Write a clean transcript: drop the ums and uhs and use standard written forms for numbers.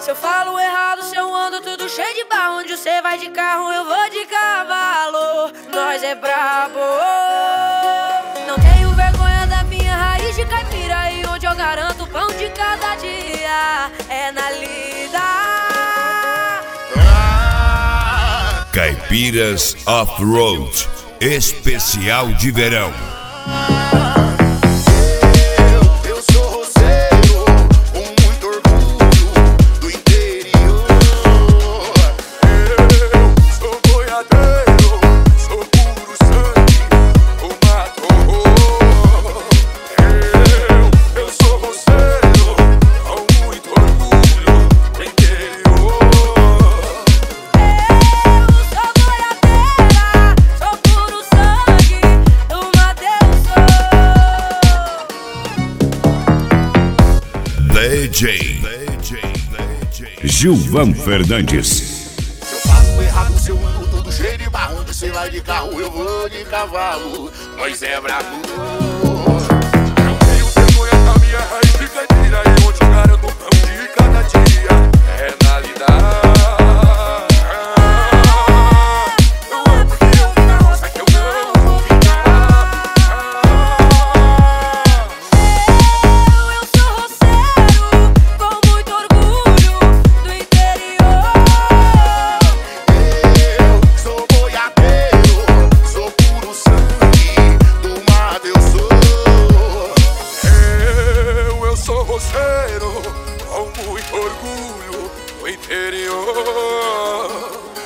Se eu falo errado, se eu ando tudo cheio de barro. Onde você vai de carro, eu vou de cavalo. Nós é brabo. Não tenho vergonha da minha raiz de caipira. E onde eu garanto o pão de cada dia é na lida. Caipiras Off-Road, especial de verão. DJ Gilvan Fernandes. Se eu faço errado, se eu ando todo cheio de barro. Onde você vai de carro, eu vou de cavalo. Nós é brabo. Não tenho vergonha da minha raiz de caipira. E onde eu garanto o pão de cada dia é na lidade. Com muito orgulho do interior.